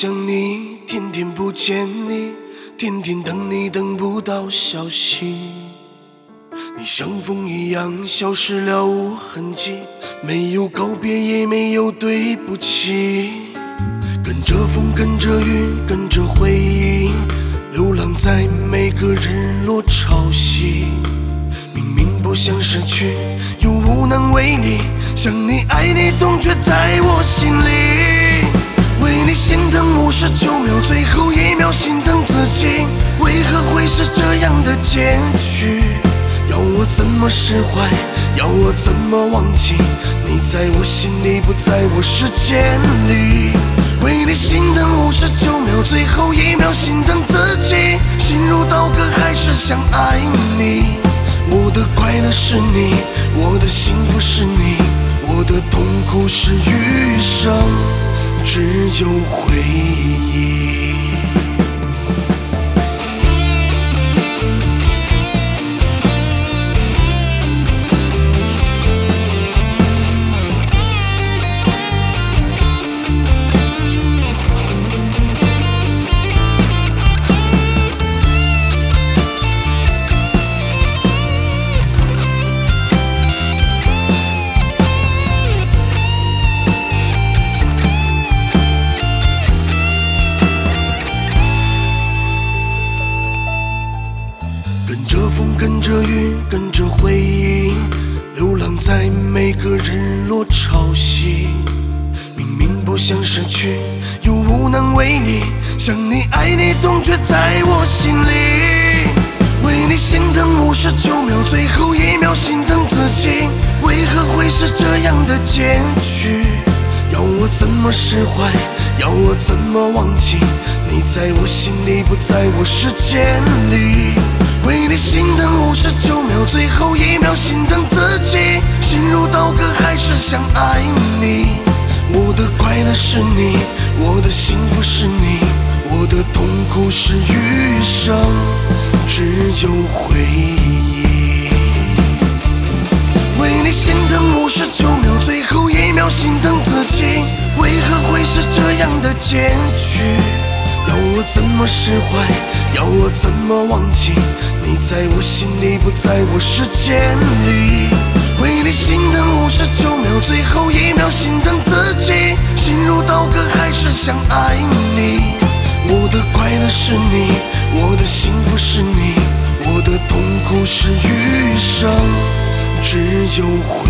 想你，天天不见你，天天等你等不到消息。你像风一样消失了无痕迹，没有告别也没有对不起。跟着风，跟着雨，跟着回忆，流浪在每个日落潮汐。明明不想失去，又无能为力，想你爱你痛却在我心里。为你心疼59秒，最后1秒心疼自己，为何会是这样的结局？要我怎么释怀，要我怎么忘记？你在我心里，不在我时间里。为你心疼59秒，最后1秒心疼自己，心如刀割，还是想爱你。我的快乐是你，我的幸福是你，我的痛苦是余生只有回忆。跟着风，跟着雨，跟着回忆，流浪在每个日落潮汐。明明不想失去，又无能为力，想你爱你痛却在我心里。为你心疼59秒，最后1秒心疼自己，为何会是这样的结局？要我怎么释怀，要我怎么忘记？你在我心里，不在我时间里。为你心疼59秒，最后1秒心疼自己，心如刀割，还是想爱你。我的快乐是你，我的幸福是你，我的痛苦是余生只有回忆。为你心疼59秒，最后1秒心疼自己，为何会是这样的结局？要我怎么释怀，要我怎么忘记？你在我心里，不在我时间里。为你心疼59秒，最后1秒心疼自己，心如刀割，还是想爱你。我的快乐是你，我的幸福是你，我的痛苦是余生只有回